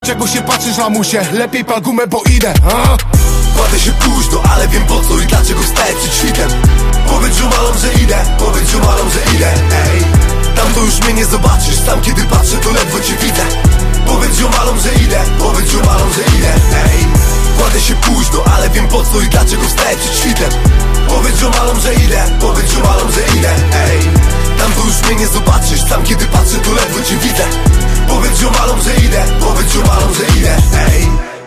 czego się patrzysz, lamusie? Lepiej pal gumę, bo idę, Kładę się późno, ale wiem po co i dlaczego wstaję przed świtem. Powiedz ziomalom, że idę, powiedz ziomalom, że idę, ej. Tam to już mnie nie zobaczysz, tam kiedy patrzę to ledwo cię widzę. Powiedz ziomalom, że idę, powiedz ziomalom, że idę, ej. Kładę się późno, ale wiem po co i dlaczego wstaję przed świtem. Powiedz ziomalom, że idę, powiedz ziomalom, że idę, ej. Tam to już mnie nie zobaczysz, tam kiedy patrzę to ledwo cię widzę. Powiedz ziomalom, że idę, powiedz ziomalom, że idę, ej.